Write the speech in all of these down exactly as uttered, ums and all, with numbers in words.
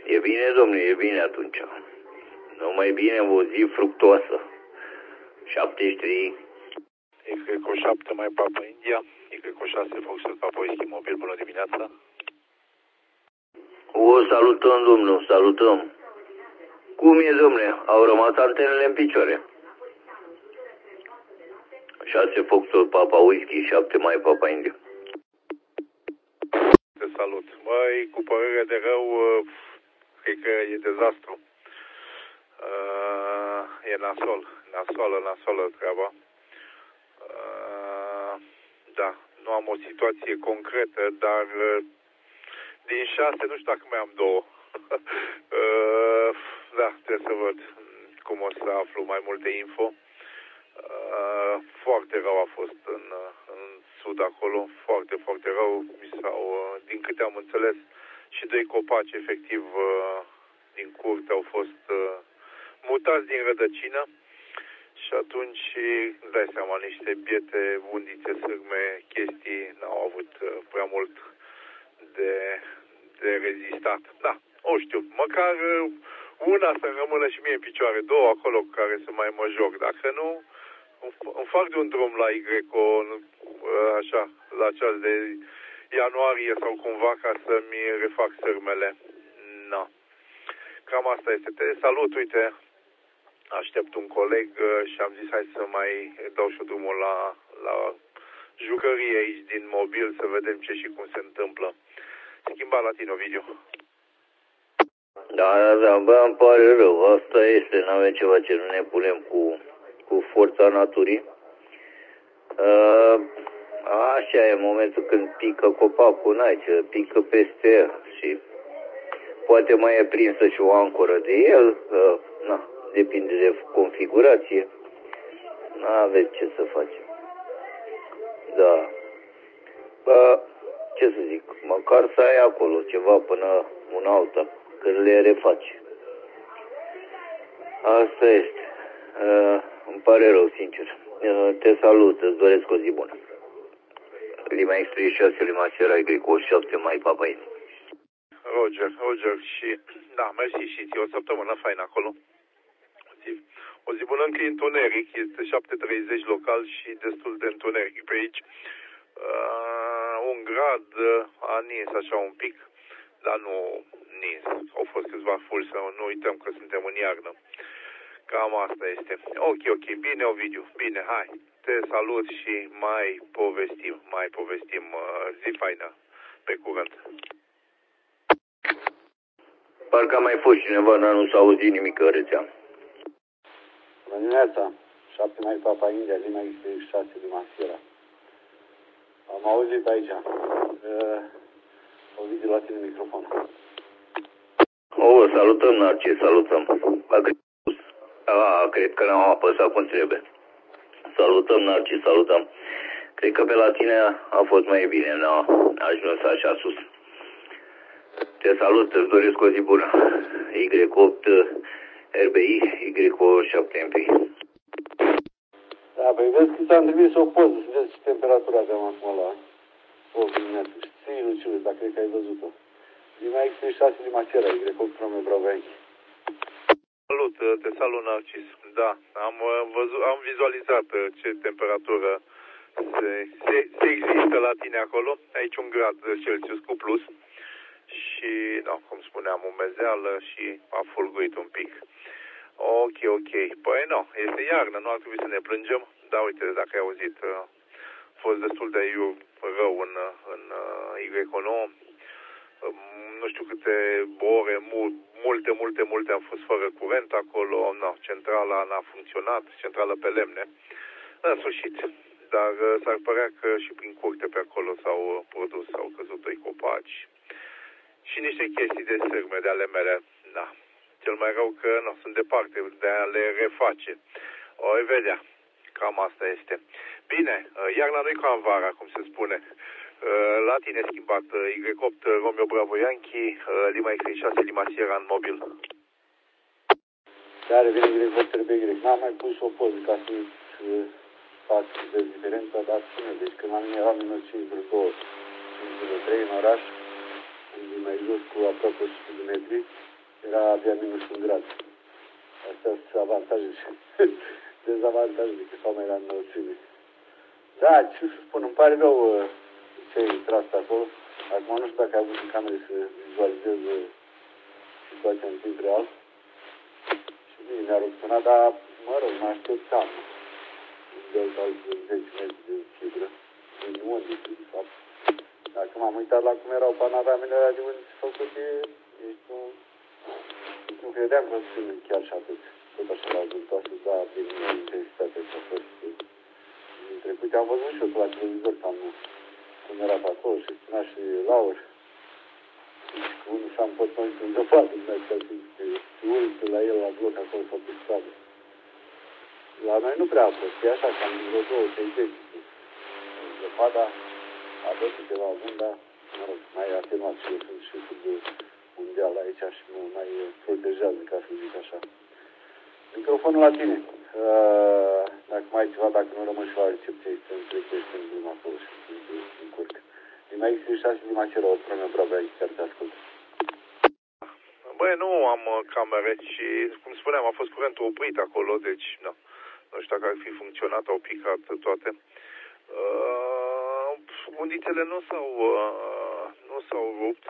E bine, domnule, e bine atunci. Numai bine o zi fructoasă. șaptezeci și trei. Y șapte mai Papa India. Y șase Foxtrot Papa Whisky Mobil. Bună dimineața. O salutăm, domnul, salutăm. Cum e, domnule? Au rămas antenele în picioare. șase Foxtrot Papa Whisky, șapte mai Papa India. Te salut. Băi, cu părere de rău, cred că e dezastru. Uh, e nasol, nasolă, nasolă treaba. Uh, da, nu am o situație concretă, dar uh, din șase, nu știu dacă mai am două. uh, da, trebuie să văd cum o să aflu mai multe info. Uh, foarte rău a fost în, în sud acolo, foarte, foarte rău. Mi s-au, uh, din câte am înțeles, și doi copaci, efectiv, uh, din curte au fost uh, mutați din rădăcină și atunci, îți dai seama, niște biete, undițe, sârme, chestii, n-au avut uh, prea mult de, de rezistat. Da, o știu, măcar uh, una să rămână și mie în picioare, două acolo cu care să mai mă joc, dacă nu, îmi fac de un drum la Y, așa, la ceas de ianuarie sau cumva ca să-mi refac sârmele. No. Cam asta este. Te salut, uite, aștept un coleg și am zis hai să mai dau și drumul la, la jucărie aici din mobil să vedem ce și cum se întâmplă. Schimba la tine, Ovidiu. Da, da, da, bă, îmi pare rău, asta este, n-avem ceva ce nu ne punem cu, cu forța naturii. Uh, așa e momentul când pică copacul, n-ai ce, pică peste el și poate mai e prinsă și o ancoră de el, uh, na, depinde de configurație, n-aveți ce să facem. Da, bă, ce să zic, măcar să ai acolo ceva până una alta, când le refaci. Asta este. Uh, îmi pare rău, sincer. Uh, te salut, îți doresc o zi bună. Lima X treizeci și șase, Lima Sierra, Y șapte, mai Papa India. Roger, Roger și, da, mersi și ție, o săptămână faină acolo. O zi, o zi bună, încă e întuneric, este șapte treizeci local și destul de întuneric pe aici. Uh, un grad a nins așa un pic, dar nu nins. Au fost câțiva fulgi, să nu uităm că suntem în iarnă. Cam asta este. Ok, ok, bine, Ovidiu, bine, hai. Te salut și mai povestim, mai povestim. Zi faină, pe curând. Parcă a mai fost cineva, dar nu s-a auzit nimic în rețea. Bună dimineața, șapte mai Papa India, Lima X treizeci și șase, Lima Sierra. Am auzit aici. Uh, Ovidiu, la tine microfon. O, salutăm, Narcis, salutăm. A, cred că n-am apăsat cum trebuie. Salutăm, Narcis, salutăm. Cred că pe la tine a fost mai bine, n-a ajuns așa sus. Te salut, îți doresc o zi bună. Y opt R B I, Y șapte M P. Da, păi vezi că ți-am trimis o poză, să vezi ce temperatură aveam acum la opt dimineața. Știi, Lucius, dar cred că ai văzut-o. Lima X treizeci și șase, Lima Sierra, Y opt Romeo Bravo Yankee. Salut, te salut, Narcis. Da, am văzut, am vizualizat ce temperatură se, se, se există la tine acolo. Aici un grad Celsius cu plus. Și, da, cum spuneam, umezeală și a fulguit un pic. Ok, ok. Păi nu, este iarnă, nu ar trebui să ne plângem. Da, uite, dacă ai auzit, a fost destul de rău în, în Y nouă. Nu știu câte ore, multe, multe, multe am fost fără curent acolo. No, centrala n-a funcționat, centrala pe lemne. În sfârșit. Dar s-ar părea că și prin curte pe acolo s-au produs, s-au căzut doi copaci. Și niște chestii de sârme de ale mele, da. Cel mai rău că nu sunt departe de a le reface. O vedea. Cam asta este. Bine, iarna nu-i ca în vara, cum se spune. La tine schimbat Y opt Romeo Bravo Yankee, Lima X treizeci și șase, Lima Sierra în mobil. Da, revine Y opt R B Y. N-am mai pus o poză ca să-ți fac de diferența, dar spune. Deci când am era minus cinci virgulă doi, cinci virgulă trei în oraș, mai jos cu aproape o sută de metri, era abia minus un grad. Astea sunt avantaje și dezavantaje decât sau mai la înălțime. Da, ce să spun, îmi pare rău ce ai tras acolo. Acum nu știu dacă ai avut în camere să vizualizeze situația în timp real. Și bine, mi-a răspunat, dar, mă rog, mă așteptam. Un delta al zece metri de fibră, în unde, de fapt. Dacă m-am uitat la cum erau panoramele alea de unde se făcute, nici nu, nici nu credeam că sunt chiar și atât. Tot așa la vântoasă, da, din intensitatea ce a fost. Din trecut am văzut și eu la televizor cam cum era pe acolo și spunea și Laur. Deci că unul s-a împotmolit în zăpadă, din astea, și urcă la el la bloc acolo sau pe stradă. La noi nu prea a fost, e așa, cam din vreo două, trei zeci. Zăpada a dat ceva bun, dar, mă rog, mai atenuat și eu sunt și sub mondial aici și mă mai protejează, ca să zic așa. Microfonul la tine. Uh, dacă mai ai ceva, dacă nu rămân și la recepție, să-mi trechești în gluma acolo și să încurc. Din mai X șase Limaceră, o promă bravo aici, chiar te ascult. Băi, nu am camere și, cum spuneam, a fost curentul oprit acolo, deci, nu, nu știu dacă ar fi funcționat, au picat toate. Uh, undițele nu s-au, uh, nu s-au rupt,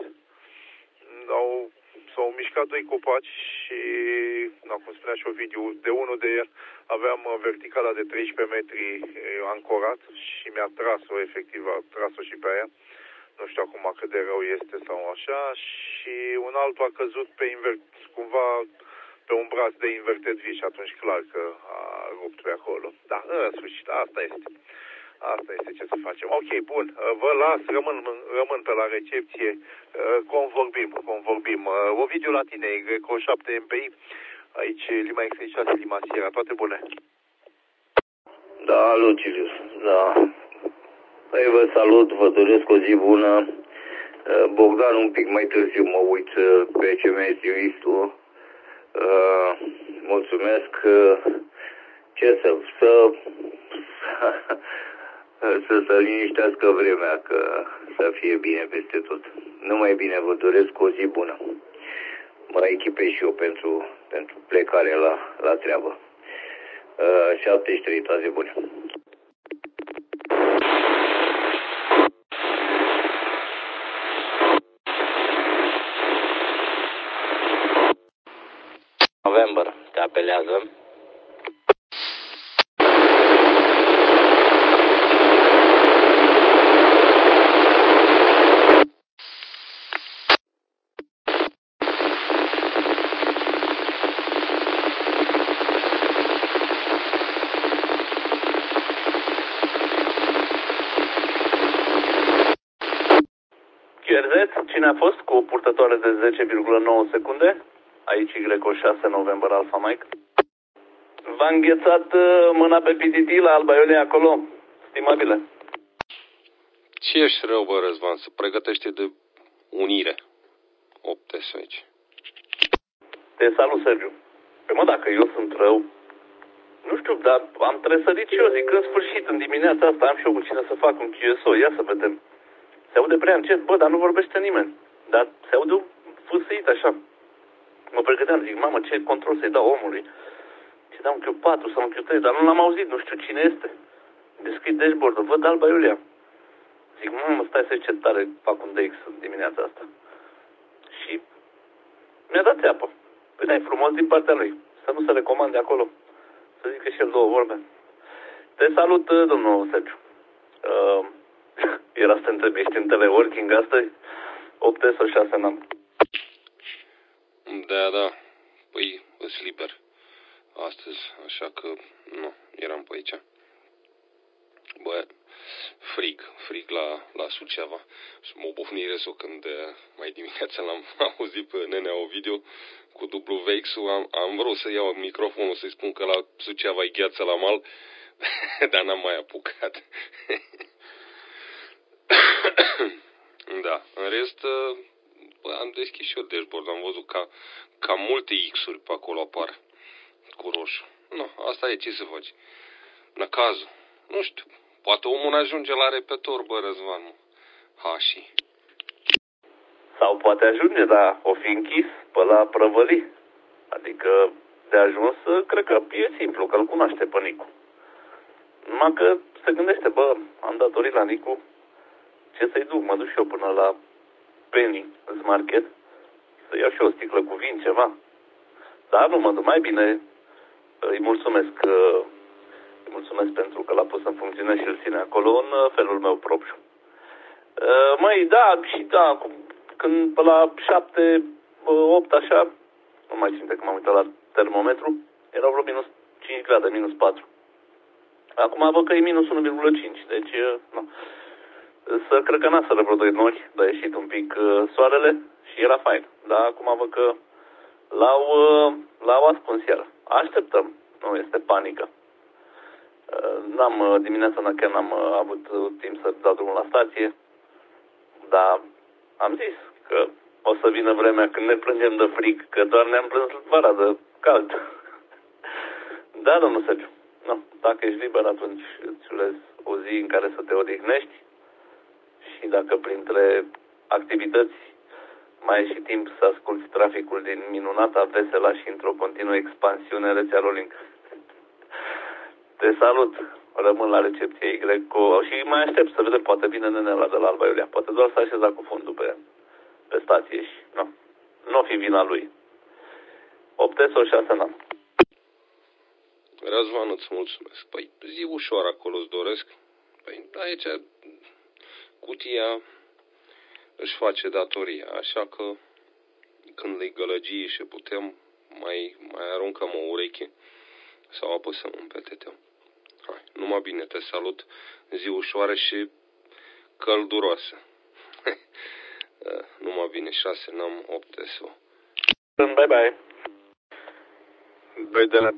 au, s-au mișcat doi copaci și, na, cum spunea și Ovidiu, de unul de el aveam verticala de treisprezece metri ancorat și mi-a tras-o, efectiv, a tras-o și pe aia. Nu știu acum cât de rău este sau așa, și un altul a căzut pe invert, cumva pe un braț de inverted V și atunci clar că a rupt pe acolo. Da, în sfârșit, asta este. Asta este ce să facem. Ok, bun, vă las, rămân, rămân pe la recepție, convorbim, convorbim. Ovidiu la tine, Greco șapte M P I, aici Lima X șase, Lima Sierra, toate bune. Da, Lucilius, da. Păi vă salut, vă doresc o zi bună. Bogdan, un pic mai târziu mă uit pe ce mi-ai zis tu. Mulțumesc. Ce să... să să se liniștească vremea, că să fie bine peste tot. Numai bine, vă doresc o zi bună. Mă echipez și eu pentru, pentru plecare la, la treabă. șaptezeci și trei, toate bune. November, te apelează. Cine a fost cu o purtătoare de zece virgulă nouă secunde? Aici Greco șase, November, Alpha Mike. V-a înghețat mâna pe P T T la Alba Iulia acolo, stimabile. Ce ești rău, bă, Răzvan, să pregătește de unire. opt S aici. Te salut, Sergiu. Păi mă, dacă eu sunt rău, nu știu, dar am tresărit și eu, zic, în sfârșit, în dimineața asta am și eu cu cine să fac un Q S O, ia să vedem. Se aude prea încet, bă, dar nu vorbește nimeni. Dar se aude fâsâit așa. Mă pregăteam, zic, mamă, ce control să-i dau omului. Și dau un Q patru sau un Q trei, dar nu l-am auzit, nu știu cine este. Deschid dashboard-ul, văd Alba Iulia. Zic, mamă, stai să ce tare fac un D X în dimineața asta. Și mi-a dat țeapă. Păi dai frumos din partea lui. Să nu se recomande acolo. Să zică și el două vorbe. Te salut, domnul Sergiu. Uh, era să te întreb, ești în teleworking astăzi? opt sau șase n-am. Da, da. Păi, îs liber astăzi, așa că nu, eram pe aici. Bă, frig, frig la, la Suceava. Și mă bufnire s-o când mai dimineața l-am auzit pe nenea Ovidiu cu W X-ul. Am, am vrut să iau microfonul să-i spun că la Suceava e gheață la mal, dar n-am mai apucat. Da, în rest, bă, am deschis și eu dashboard, am văzut ca, ca multe X-uri pe acolo apar cu roșu. Nu, asta e, ce să faci? Năcazul, nu știu, poate omul ajunge la repător, bă, Răzvan, Hași. Sau poate ajunge, dar o fi închis pe la prăvălii. Adică de ajuns, cred că e simplu, că îl cunoaște pe Nicu. Numai că se gândește, bă, am datorit la Nicu, ce să-i duc? Mă duc și eu până la Penny, în Market, să iau și eu o sticlă cu vin, ceva. Dar nu mă duc, mai bine îi mulțumesc, îi mulțumesc pentru că l-a pus în funcțiune și îl ține acolo în felul meu propriu. Măi, da, și da, când pe la șapte, opt așa, nu mai țin de că m-am uitat la termometru, erau vreo minus cinci grade, minus patru. Acum văd că e minus unu virgulă cinci, deci, nu. Să cred că n-a să vreo doi nori, dar a ieșit un pic uh, soarele și era fain. Dar acum văd că l-au, uh, l-au ascuns iar. Așteptăm, nu este panică. Uh, n-am, uh, dimineața chiar n-am uh, avut uh, timp să dau drumul la stație, dar am zis că o să vină vremea când ne plângem de frig, că doar ne-am plâns vara de cald. Da, domnul Sergiu. No, dacă ești liber, atunci îți urez o zi în care să te odihnești și dacă printre activități mai ai și timp să asculti traficul din minunata Vesela și într-o continuă expansiune rețea Rolling. Te salut, rămân la recepție Y și mai aștept să vedem, poate vine nenela de la Alba Iulia, poate doar să așeza cu fundul pe, pe stație și nu, nu o fi vina lui. opt sau șase n-am. Răzvan, îți mulțumesc. Păi, zi ușoară acolo îți doresc. Păi, aici cutia își face datoria, așa că când le gălăgie și putem, mai, mai aruncăm o ureche sau apăsăm un peteteu. Hai, numai bine, te salut, zi ușoară și călduroasă. Numai bine, șase n-am, opt S O. Bye bye. Băi, D N T,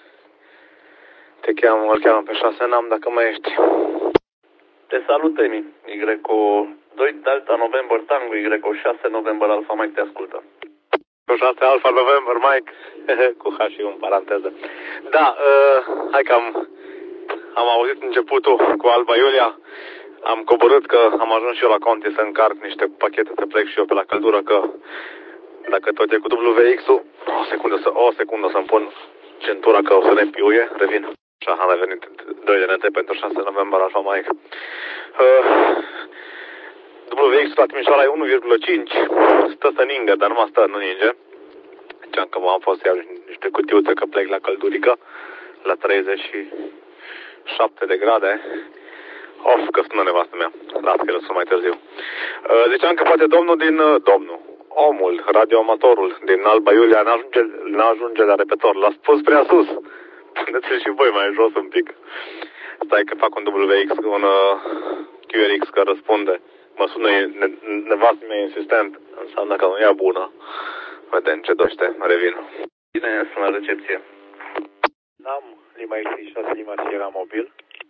te cheamă, îl cheamă pe șase n-am, dacă mai ești. Te salut, Emi. Y O doi Delta November Tango, Y O șase November Alpha Mike te ascultă. cu șase Alpha November Mike, cu H și în paranteză. Da, uh, hai că am, am auzit începutul cu Alba Iulia. Am coborât că am ajuns și eu la Conti să încarc niște pachete să plec și eu pe la căldură, că dacă tot e cu W X-ul, o secundă, să, o secundă să-mi pun centura că o să ne piuie, revin. Așa, am venit doi de N T pentru șase November Alpha Mike. Uh, W X-ul la Timișoara e unu virgulă cinci, stă să ningă, dar nu mă stă, nu ninge. Ziceam că am fost să iau niște cutiuțe că plec la căldurică, la treizeci și șapte de grade. Of, că sună nevastă mea, las că răsun mai târziu. Uh, ziceam că poate domnul din, uh, domnul, omul, radioamatorul din Alba Iulia n-ajunge, n-ajunge la repetor, l-a spus prea sus. Puneți-l și voi mai jos un pic. Stai că fac un W X, un uh, Q R X că răspunde. Mă sună ne, nevastă mea insistent, înseamnă că nu e bună. Vedem ce doște, revin. Bine, sunt la recepție. N-am Lima X șase Lima Sierra mobil.